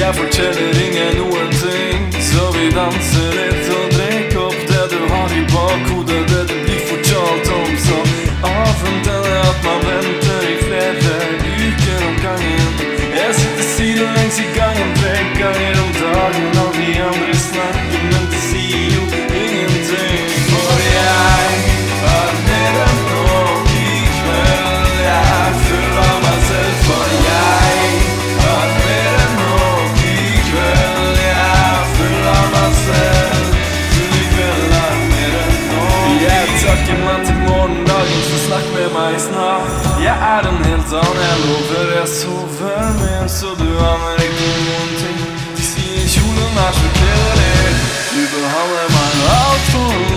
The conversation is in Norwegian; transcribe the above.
Jeg forteller ingen noen ting, så vi danser litt og drikker opp det du har i bakhodet, det du blir fortalt om. Så avventer jeg at man venter i flere uker om gangen. Jeg sitter sidelengs i gangen 3 ganger om dagen, og de andre snakker, men de sier jo ingenting. For jeg har mer enn nok i kveld, jeg er full av meg selv. For jeg har mer enn nok i kveld, jeg er full av meg selv. Full i kveld er mer enn nok. Jeg takker meg til morgendagen, så snakk med meg snart. Jeg er en helt annen, jeg lover, jeg sover mer, så du aner ikke noen ting. De sier kjolen er så kjedelig, du behandler meg alt for